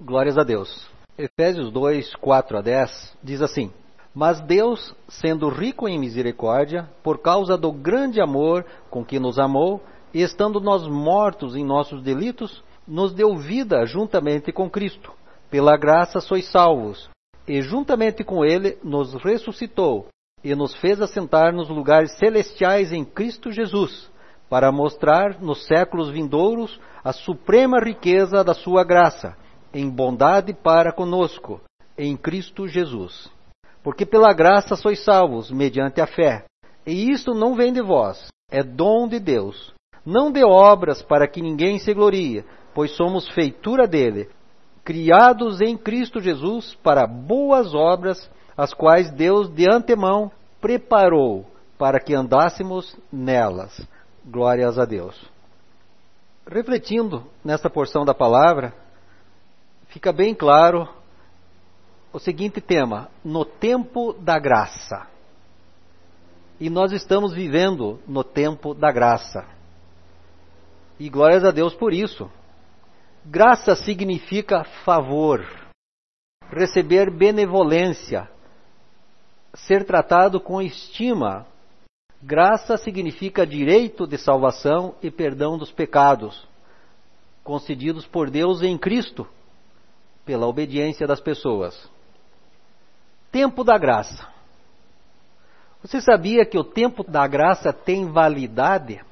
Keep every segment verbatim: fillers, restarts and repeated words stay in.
Glórias a Deus. Efésios dois, quatro a dez diz assim: Mas Deus, sendo rico em misericórdia, por causa do grande amor com que nos amou, e estando nós mortos em nossos delitos, nos deu vida juntamente com Cristo. Pela graça sois salvos, e juntamente com Ele nos ressuscitou, e nos fez assentar nos lugares celestiais em Cristo Jesus, para mostrar nos séculos vindouros a suprema riqueza da sua graça, em bondade para conosco, em Cristo Jesus. Porque pela graça sois salvos, mediante a fé. E isto não vem de vós, é dom de Deus. Não de obras para que ninguém se glorie, pois somos feitura dele, criados em Cristo Jesus para boas obras, as quais Deus de antemão preparou para que andássemos nelas. Glórias a Deus. Refletindo nesta porção da palavra, fica bem claro o seguinte tema: no tempo da graça. E nós estamos vivendo no tempo da graça. E glórias a Deus por isso. Graça significa favor, receber benevolência, ser tratado com estima. Graça significa direito de salvação e perdão dos pecados, concedidos por Deus em Cristo, pela obediência das pessoas. Tempo da graça. Você sabia que o tempo da graça tem validade?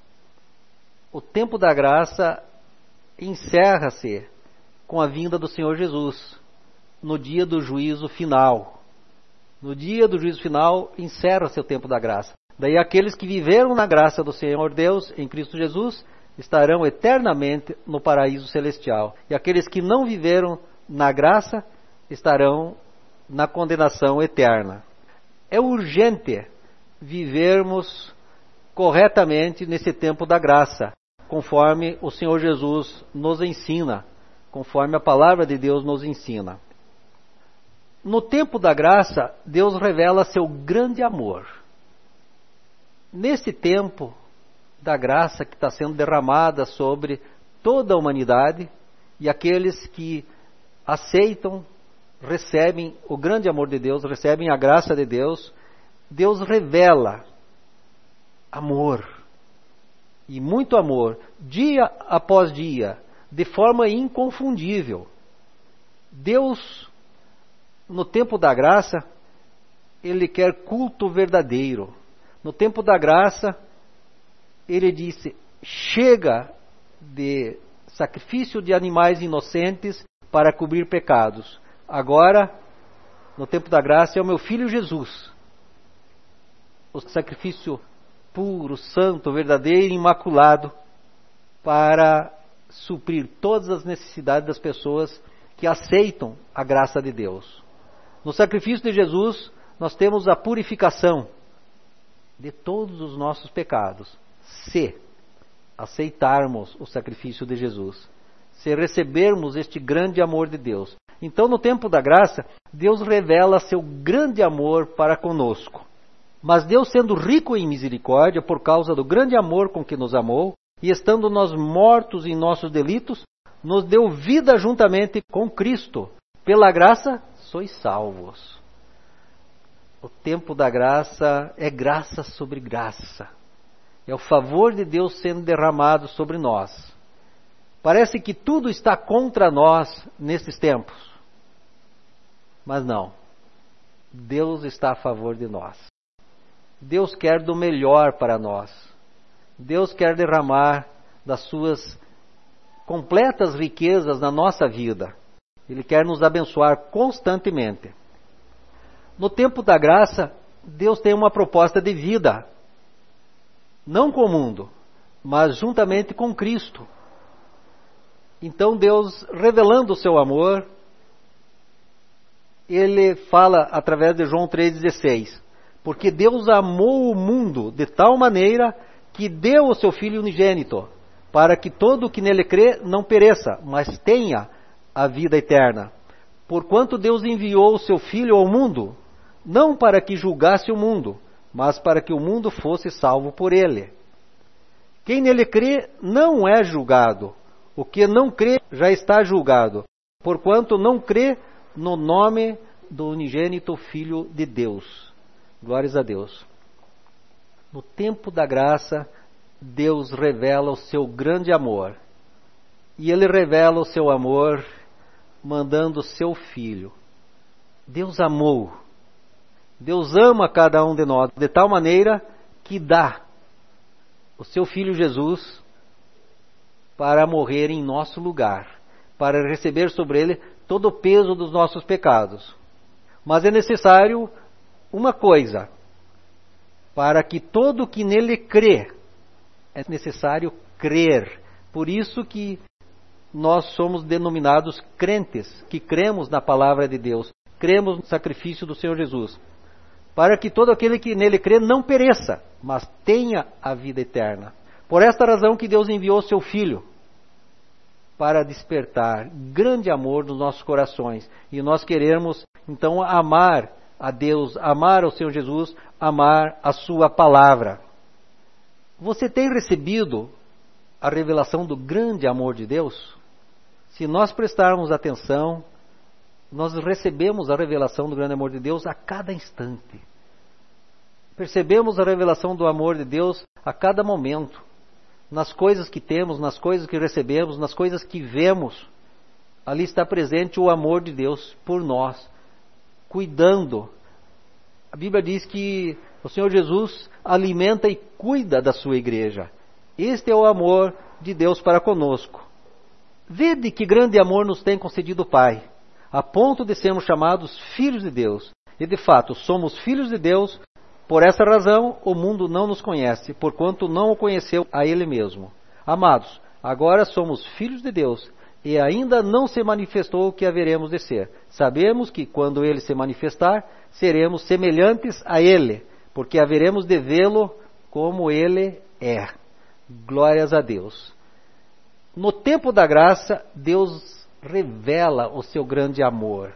O tempo da graça encerra-se com a vinda do Senhor Jesus, no dia do juízo final. No dia do juízo final, encerra-se o tempo da graça. Daí aqueles que viveram na graça do Senhor Deus, em Cristo Jesus, estarão eternamente no paraíso celestial. E aqueles que não viveram na graça, estarão na condenação eterna. É urgente vivermos corretamente nesse tempo da graça, conforme o Senhor Jesus nos ensina, conforme a palavra de Deus nos ensina. No tempo da graça, Deus revela seu grande amor. Nesse tempo da graça que está sendo derramada sobre toda a humanidade, e aqueles que aceitam, recebem o grande amor de Deus, recebem a graça de Deus, Deus revela amor, e muito amor, dia após dia, de forma inconfundível. Deus, no tempo da graça, Ele quer culto verdadeiro. No tempo da graça, Ele disse: chega de sacrifício de animais inocentes para cobrir pecados. Agora, no tempo da graça, é o meu Filho Jesus. O sacrifício puro, santo, verdadeiro e imaculado para suprir todas as necessidades das pessoas que aceitam a graça de Deus. No sacrifício de Jesus, nós temos a purificação de todos os nossos pecados, se aceitarmos o sacrifício de Jesus, se recebermos este grande amor de Deus. Então, no tempo da graça, Deus revela seu grande amor para conosco. Mas Deus, sendo rico em misericórdia, por causa do grande amor com que nos amou, e estando nós mortos em nossos delitos, nos deu vida juntamente com Cristo. Pela graça, sois salvos. O tempo da graça é graça sobre graça. É o favor de Deus sendo derramado sobre nós. Parece que tudo está contra nós nesses tempos. Mas não. Deus está a favor de nós. Deus quer do melhor para nós. Deus quer derramar das suas completas riquezas na nossa vida. Ele quer nos abençoar constantemente. No tempo da graça, Deus tem uma proposta de vida. Não com o mundo, mas juntamente com Cristo. Então Deus, revelando o seu amor, Ele fala através de João três dezesseis. Porque Deus amou o mundo de tal maneira que deu o seu Filho unigênito, para que todo o que nele crê não pereça, mas tenha a vida eterna. Porquanto Deus enviou o seu Filho ao mundo, não para que julgasse o mundo, mas para que o mundo fosse salvo por ele. Quem nele crê não é julgado. O que não crê já está julgado, porquanto não crê no nome do unigênito Filho de Deus. Glórias a Deus. No tempo da graça, Deus revela o seu grande amor. E Ele revela o seu amor mandando o seu Filho. Deus amou. Deus ama cada um de nós de tal maneira que dá o seu Filho Jesus para morrer em nosso lugar, para receber sobre Ele todo o peso dos nossos pecados. Mas é necessário uma coisa: para que todo que nele crê, é necessário crer. Por isso que nós somos denominados crentes, que cremos na palavra de Deus, cremos no sacrifício do Senhor Jesus. Para que todo aquele que nele crê não pereça, mas tenha a vida eterna. Por esta razão que Deus enviou o seu Filho, para despertar grande amor nos nossos corações. E nós queremos, então, amar a Deus, amar ao Senhor Jesus, amar a sua palavra. Você tem recebido a revelação do grande amor de Deus? Se nós prestarmos atenção, nós recebemos a revelação do grande amor de Deus a cada instante. Percebemos a revelação do amor de Deus a cada momento. Nas coisas que temos, nas coisas que recebemos, nas coisas que vemos. Ali está presente o amor de Deus por nós, cuidando. A Bíblia diz que o Senhor Jesus alimenta e cuida da sua igreja. Este é o amor de Deus para conosco. Vede que grande amor nos tem concedido o Pai, a ponto de sermos chamados filhos de Deus. E de fato, somos filhos de Deus. Por essa razão, o mundo não nos conhece, porquanto não o conheceu a Ele mesmo. Amados, agora somos filhos de Deus, e ainda não se manifestou o que haveremos de ser. Sabemos que, quando Ele se manifestar, seremos semelhantes a Ele, porque haveremos de vê-lo como Ele é. Glórias a Deus. No tempo da graça, Deus revela o seu grande amor.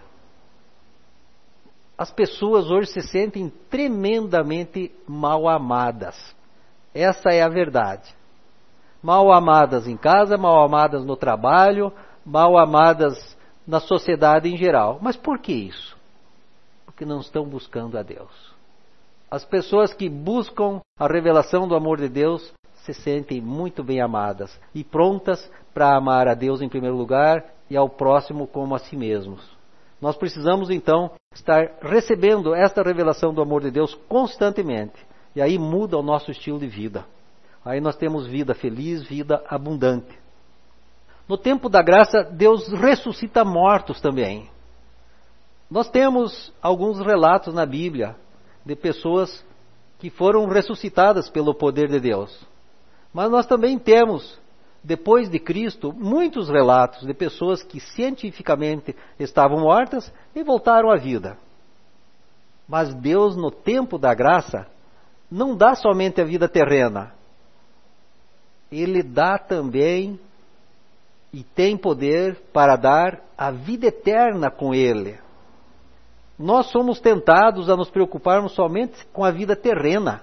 As pessoas hoje se sentem tremendamente mal amadas. Essa é a verdade. Mal amadas em casa, mal amadas no trabalho, mal amadas na sociedade em geral. Mas por que isso? Porque não estão buscando a Deus. As pessoas que buscam a revelação do amor de Deus se sentem muito bem amadas e prontas para amar a Deus em primeiro lugar e ao próximo como a si mesmos. Nós precisamos então estar recebendo esta revelação do amor de Deus constantemente. E aí muda o nosso estilo de vida. Aí nós temos vida feliz, vida abundante. No tempo da graça, Deus ressuscita mortos também. Nós temos alguns relatos na Bíblia de pessoas que foram ressuscitadas pelo poder de Deus. Mas nós também temos, depois de Cristo, muitos relatos de pessoas que cientificamente estavam mortas e voltaram à vida. Mas Deus, no tempo da graça, não dá somente a vida terrena. Ele dá também e tem poder para dar a vida eterna com Ele. Nós somos tentados a nos preocuparmos somente com a vida terrena.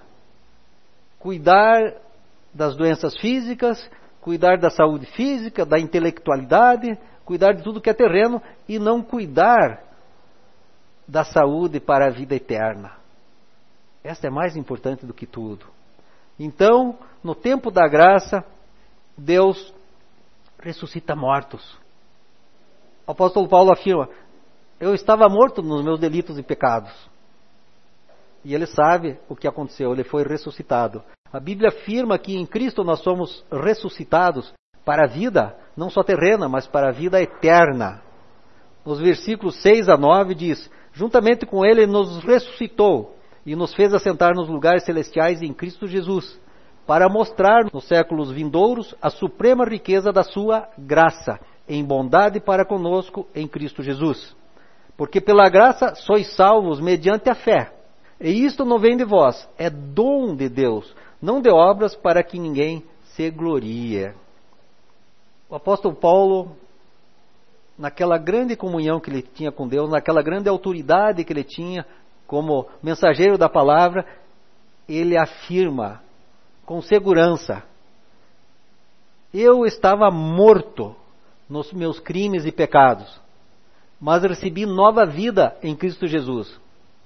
Cuidar das doenças físicas, cuidar da saúde física, da intelectualidade, cuidar de tudo que é terreno e não cuidar da saúde para a vida eterna. Essa é mais importante do que tudo. Então, no tempo da graça, Deus ressuscita mortos. O apóstolo Paulo afirma: eu estava morto nos meus delitos e pecados. E ele sabe o que aconteceu, ele foi ressuscitado. A Bíblia afirma que em Cristo nós somos ressuscitados para a vida, não só terrena, mas para a vida eterna. Nos versículos seis a nove diz: juntamente com Ele nos ressuscitou e nos fez assentar nos lugares celestiais em Cristo Jesus, para mostrar nos séculos vindouros a suprema riqueza da sua graça, em bondade para conosco em Cristo Jesus. Porque pela graça sois salvos mediante a fé. E isto não vem de vós, é dom de Deus, não de obras para que ninguém se glorie. O apóstolo Paulo, naquela grande comunhão que ele tinha com Deus, naquela grande autoridade que ele tinha como mensageiro da palavra, ele afirma com segurança: eu estava morto nos meus crimes e pecados, mas recebi nova vida em Cristo Jesus.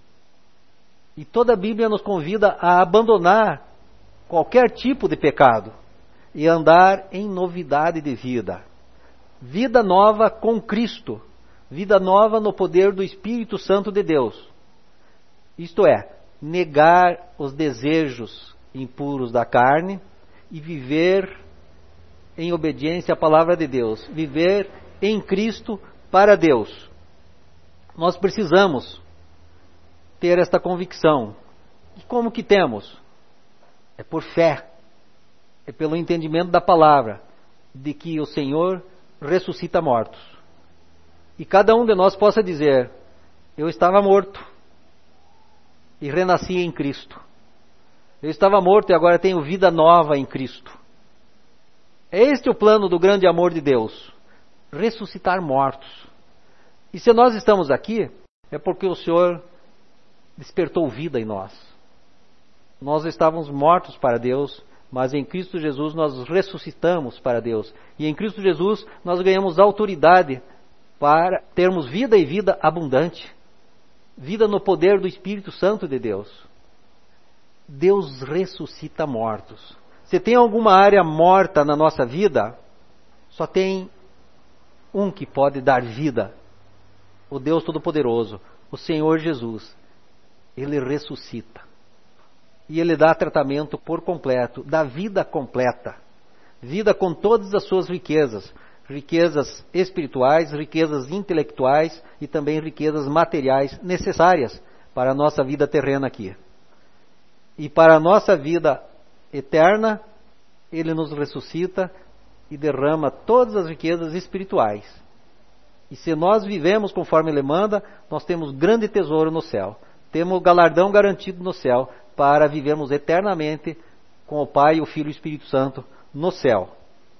E toda a Bíblia nos convida a abandonar qualquer tipo de pecado e andar em novidade de vida. Vida nova com Cristo. Vida nova no poder do Espírito Santo de Deus. Isto é, negar os desejos impuros da carne e viver em obediência à palavra de Deus. Viver em Cristo para Deus. Nós precisamos ter esta convicção. E como que temos? É por fé. É pelo entendimento da palavra, de que o Senhor ressuscita mortos. E cada um de nós possa dizer: eu estava morto e renasci em Cristo. Eu estava morto e agora tenho vida nova em Cristo. É este o plano do grande amor de Deus: ressuscitar mortos. E se nós estamos aqui, é porque o Senhor despertou vida em nós. Nós estávamos mortos para Deus, mas em Cristo Jesus nós ressuscitamos para Deus. E em Cristo Jesus nós ganhamos autoridade para termos vida e vida abundante. Vida no poder do Espírito Santo de Deus. Deus ressuscita mortos. Se tem alguma área morta na nossa vida, só tem um que pode dar vida. O Deus Todo-Poderoso, o Senhor Jesus. Ele ressuscita. E Ele dá tratamento por completo, dá vida completa. Vida com todas as suas riquezas. Riquezas espirituais, riquezas intelectuais e também riquezas materiais necessárias para a nossa vida terrena aqui. E para a nossa vida eterna, Ele nos ressuscita e derrama todas as riquezas espirituais. E se nós vivemos conforme Ele manda, nós temos grande tesouro no céu. Temos galardão garantido no céu para vivermos eternamente com o Pai, o Filho e o Espírito Santo no céu.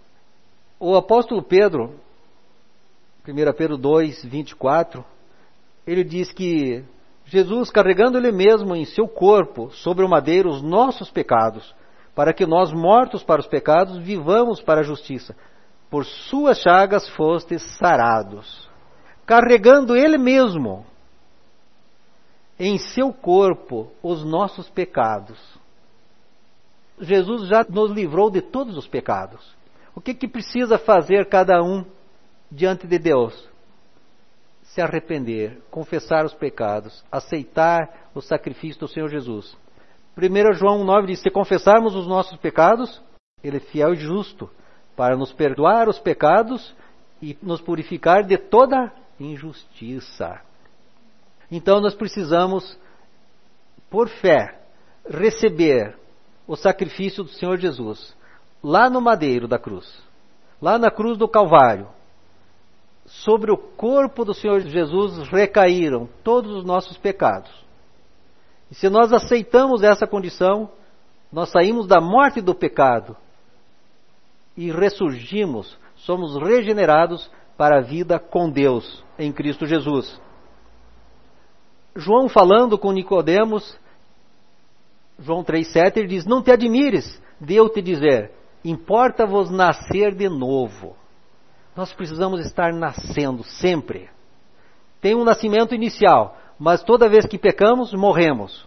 O apóstolo Pedro, primeira Pedro dois, vinte e quatro, ele diz que Jesus, carregando Ele mesmo em seu corpo sobre o madeiro os nossos pecados, para que nós, mortos para os pecados, vivamos para a justiça. Por suas chagas fostes sarados. Carregando Ele mesmo em seu corpo os nossos pecados. Jesus já nos livrou de todos os pecados. O que que precisa fazer cada um diante de Deus? Se arrepender, confessar os pecados, aceitar o sacrifício do Senhor Jesus. primeiro João nove diz: se confessarmos os nossos pecados, Ele é fiel e justo para nos perdoar os pecados e nos purificar de toda injustiça. Então nós precisamos, por fé, receber o sacrifício do Senhor Jesus, lá no madeiro da cruz, lá na cruz do Calvário. Sobre o corpo do Senhor Jesus recaíram todos os nossos pecados. E se nós aceitamos essa condição, nós saímos da morte do pecado e ressurgimos, somos regenerados para a vida com Deus em Cristo Jesus. João, falando com Nicodemos, João três, sete, ele diz: não te admires de eu te dizer, importa-vos nascer de novo. Nós precisamos estar nascendo sempre. Tem um nascimento inicial, mas toda vez que pecamos, morremos.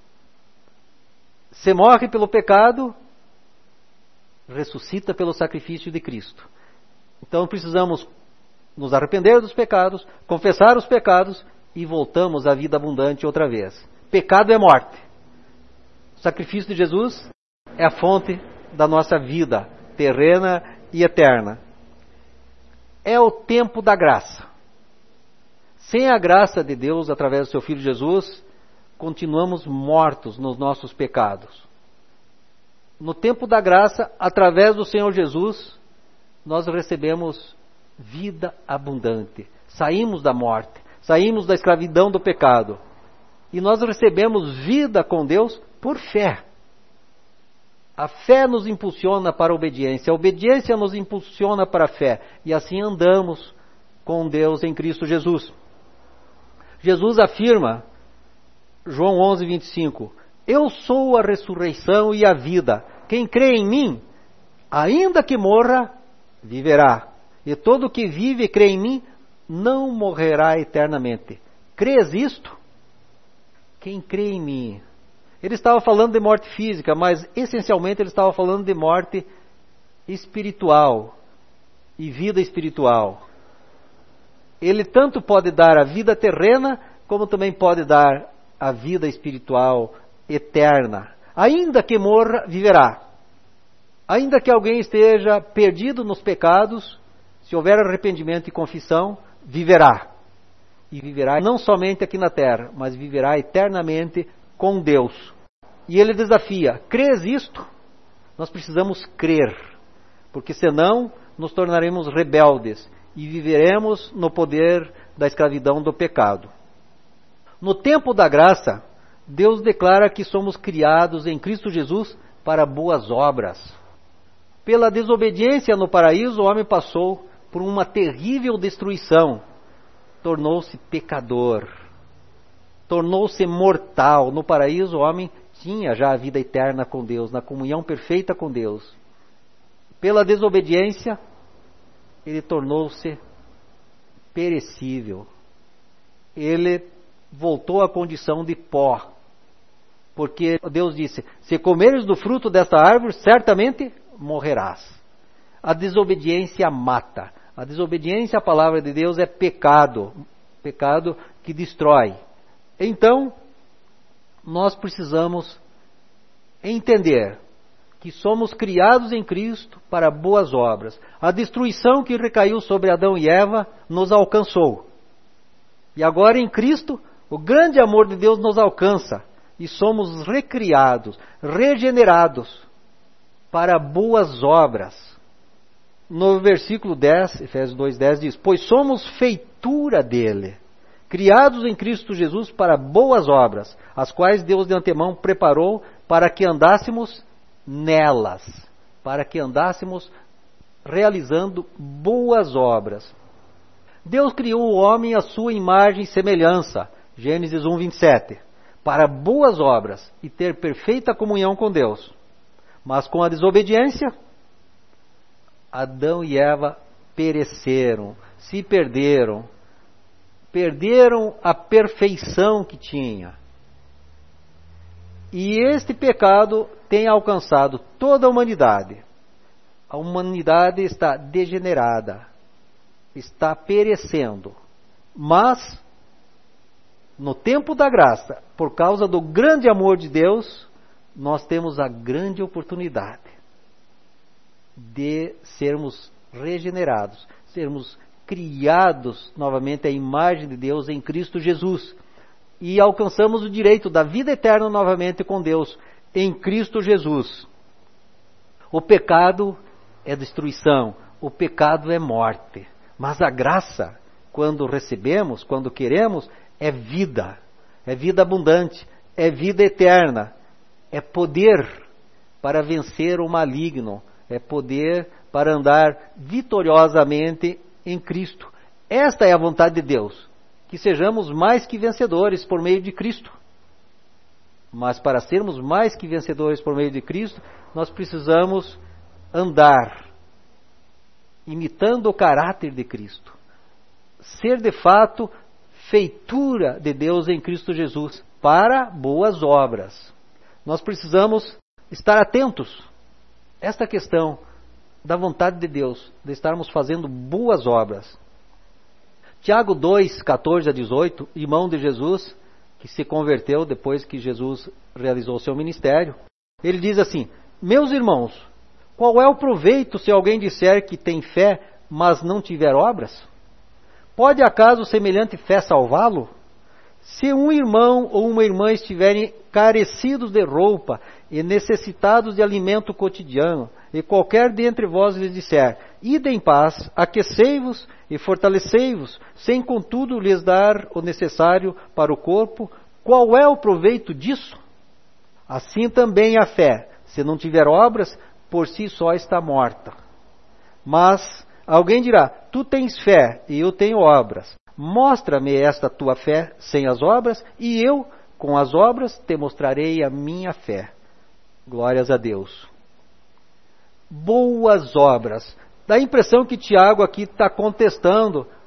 Se morre pelo pecado, ressuscita pelo sacrifício de Cristo. Então precisamos nos arrepender dos pecados, confessar os pecados e voltamos à vida abundante outra vez. Pecado é morte. O sacrifício de Jesus é a fonte da nossa vida terrena e eterna. É o tempo da graça. Sem a graça de Deus, através do seu Filho Jesus, continuamos mortos nos nossos pecados. No tempo da graça, através do Senhor Jesus, nós recebemos vida abundante. Saímos da morte, saímos da escravidão do pecado. E nós recebemos vida com Deus por fé. A fé nos impulsiona para a obediência, a obediência nos impulsiona para a fé. E assim andamos com Deus em Cristo Jesus. Jesus afirma, João onze, vinte e cinco, eu sou a ressurreição e a vida. Quem crê em mim, ainda que morra, viverá. E todo que vive e crê em mim, não morrerá eternamente. Crês isto? Quem crê em mim? Ele estava falando de morte física, mas essencialmente ele estava falando de morte espiritual e vida espiritual. Ele tanto pode dar a vida terrena, como também pode dar a vida espiritual eterna. Ainda que morra, viverá. Ainda que alguém esteja perdido nos pecados, se houver arrependimento e confissão, viverá. E viverá não somente aqui na terra, mas viverá eternamente com Deus. E ele desafia: crês isto? Nós precisamos crer, porque senão nos tornaremos rebeldes e viveremos no poder da escravidão do pecado. No tempo da graça, Deus declara que somos criados em Cristo Jesus para boas obras. Pela desobediência no paraíso, o homem passou por uma terrível destruição. Tornou-se pecador. Tornou-se mortal. No paraíso, o homem tinha já a vida eterna com Deus, na comunhão perfeita com Deus. Pela desobediência, ele tornou-se perecível. Ele voltou à condição de pó. Porque Deus disse: se comeres do fruto desta árvore, certamente morrerás. A desobediência mata. A desobediência à palavra de Deus é pecado. Pecado que destrói. Então, nós precisamos entender que somos criados em Cristo para boas obras. A destruição que recaiu sobre Adão e Eva nos alcançou. E agora em Cristo, o grande amor de Deus nos alcança. E somos recriados, regenerados para boas obras. No versículo dez, Efésios dois, dez diz: pois somos feitura dele, criados em Cristo Jesus para boas obras, as quais Deus de antemão preparou para que andássemos nelas, para que andássemos realizando boas obras. Deus criou o homem à sua imagem e semelhança, Gênesis um, vinte e sete, para boas obras e ter perfeita comunhão com Deus. Mas com a desobediência, Adão e Eva pereceram, se perderam, perderam a perfeição que tinha. E este pecado tem alcançado toda a humanidade. A humanidade está degenerada, está perecendo. Mas, no tempo da graça, por causa do grande amor de Deus, nós temos a grande oportunidade de sermos regenerados, sermos criados novamente à imagem de Deus em Cristo Jesus. E alcançamos o direito da vida eterna novamente com Deus em Cristo Jesus. O pecado é destruição, o pecado é morte. Mas a graça, quando recebemos, quando queremos, é vida. É vida abundante, é vida eterna. É poder para vencer o maligno. É poder para andar vitoriosamente em Cristo. Esta é a vontade de Deus. Que sejamos mais que vencedores por meio de Cristo. Mas para sermos mais que vencedores por meio de Cristo, nós precisamos andar imitando o caráter de Cristo. Ser de fato feitura de Deus em Cristo Jesus para boas obras. Nós precisamos estar atentos a esta questão da vontade de Deus, de estarmos fazendo boas obras. Tiago dois, catorze a dezoito, irmão de Jesus, que se converteu depois que Jesus realizou seu ministério, ele diz assim: meus irmãos, qual é o proveito se alguém disser que tem fé, mas não tiver obras? Pode acaso semelhante fé salvá-lo? Se um irmão ou uma irmã estiverem carecidos de roupa e necessitados de alimento cotidiano, e qualquer dentre vós lhes disser: ide em paz, aquecei-vos e fortalecei-vos, sem contudo lhes dar o necessário para o corpo, qual é o proveito disso? Assim também a fé, se não tiver obras, por si só está morta. Mas alguém dirá: tu tens fé e eu tenho obras. Mostra-me esta tua fé sem as obras, e eu, com as obras, te mostrarei a minha fé. Glórias a Deus. Boas obras. Dá a impressão que Tiago aqui está contestando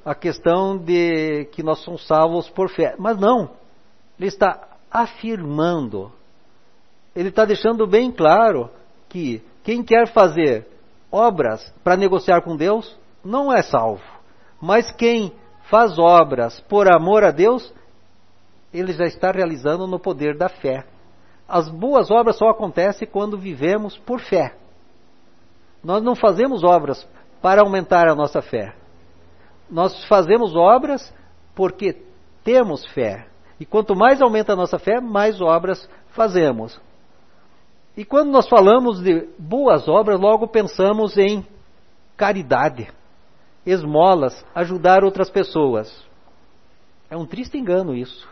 a questão de que nós somos salvos por fé. Mas não, ele está afirmando, ele está deixando bem claro que quem quer fazer obras para negociar com Deus não é salvo. Mas quem faz obras por amor a Deus, ele já está realizando no poder da fé. As boas obras só acontecem quando vivemos por fé. Nós não fazemos obras para aumentar a nossa fé. Nós fazemos obras porque temos fé. E quanto mais aumenta a nossa fé, mais obras fazemos. E quando nós falamos de boas obras, logo pensamos em caridade, esmolas, ajudar outras pessoas. É um triste engano isso.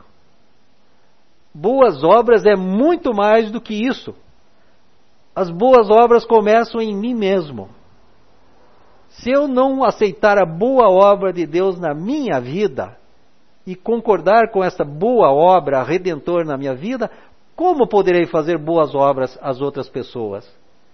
Boas obras é muito mais do que isso. As boas obras começam em mim mesmo. Se eu não aceitar a boa obra de Deus na minha vida e concordar com essa boa obra redentor na minha vida, como poderei fazer boas obras às outras pessoas?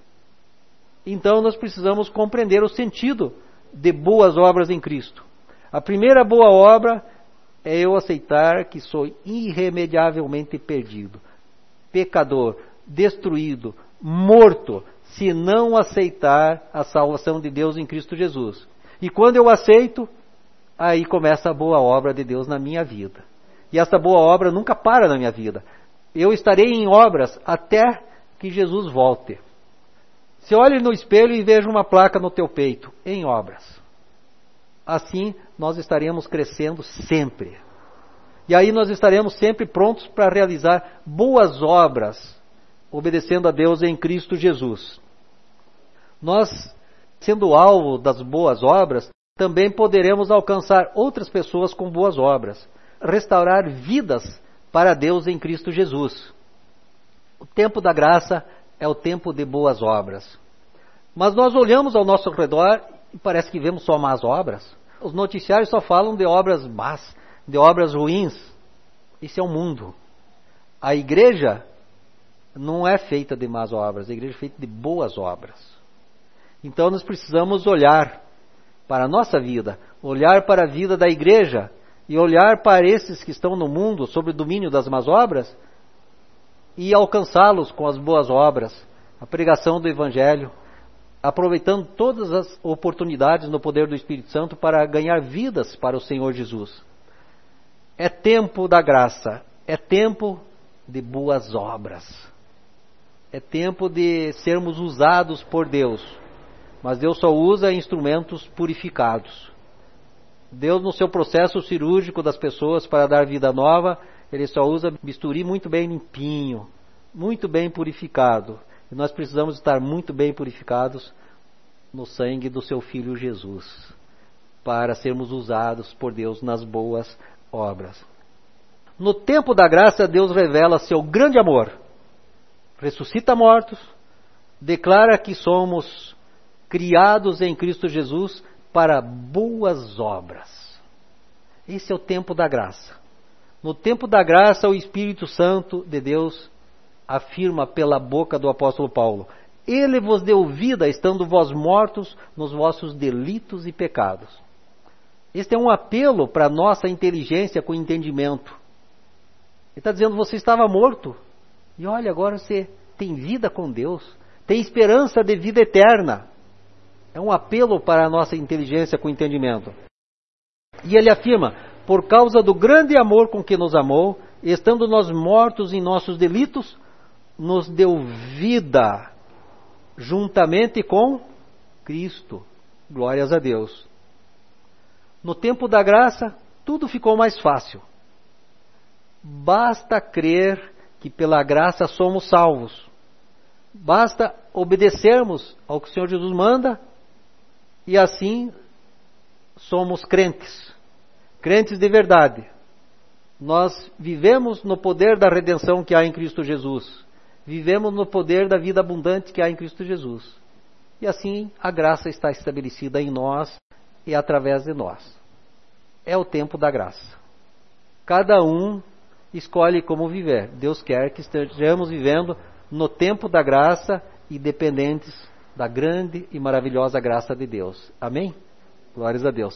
Então nós precisamos compreender o sentido de boas obras em Cristo. A primeira boa obra é eu aceitar que sou irremediavelmente perdido, pecador, destruído, morto, se não aceitar a salvação de Deus em Cristo Jesus. E quando eu aceito, aí começa a boa obra de Deus na minha vida. E essa boa obra nunca para na minha vida. Eu estarei em obras até que Jesus volte. Se olhe no espelho e veja uma placa no teu peito, em obras. Assim, nós estaremos crescendo sempre. E aí nós estaremos sempre prontos para realizar boas obras, obedecendo a Deus em Cristo Jesus. Nós, sendo alvo das boas obras, também poderemos alcançar outras pessoas com boas obras, restaurar vidas para Deus em Cristo Jesus. O tempo da graça é o tempo de boas obras. Mas nós olhamos ao nosso redor e parece que vemos só más obras. Os noticiários só falam de obras más, de obras ruins. Isso é o mundo. A igreja não é feita de más obras, a igreja é feita de boas obras. Então nós precisamos olhar para a nossa vida, olhar para a vida da igreja e olhar para esses que estão no mundo sob o domínio das más obras e alcançá-los com as boas obras, a pregação do Evangelho, aproveitando todas as oportunidades no poder do Espírito Santo para ganhar vidas para o Senhor Jesus. É tempo da graça, é tempo de boas obras, é tempo de sermos usados por Deus, mas Deus só usa instrumentos purificados. Deus, no seu processo cirúrgico das pessoas para dar vida nova, Ele só usa bisturi muito bem limpinho, muito bem purificado. E nós precisamos estar muito bem purificados no sangue do seu Filho Jesus, para sermos usados por Deus nas boas obras. No tempo da graça, Deus revela seu grande amor, ressuscita mortos, declara que somos criados em Cristo Jesus para boas obras. Esse é o tempo da graça. No tempo da graça, o Espírito Santo de Deus afirma pela boca do apóstolo Paulo: Ele vos deu vida, estando vós mortos nos vossos delitos e pecados. Este é um apelo para a nossa inteligência com entendimento. Ele está dizendo: você estava morto, e olha, agora você tem vida com Deus, tem esperança de vida eterna. É um apelo para a nossa inteligência com entendimento. E ele afirma: por causa do grande amor com que nos amou, estando nós mortos em nossos delitos, nos deu vida juntamente com Cristo. Glórias a Deus. No tempo da graça, tudo ficou mais fácil. Basta crer que pela graça somos salvos. Basta obedecermos ao que o Senhor Jesus manda e assim somos crentes. Crentes de verdade. Nós vivemos no poder da redenção que há em Cristo Jesus. Vivemos no poder da vida abundante que há em Cristo Jesus. E assim a graça está estabelecida em nós e através de nós. É o tempo da graça. Cada um escolhe como viver. Deus quer que estejamos vivendo no tempo da graça e dependentes da grande e maravilhosa graça de Deus. Amém? Glórias a Deus.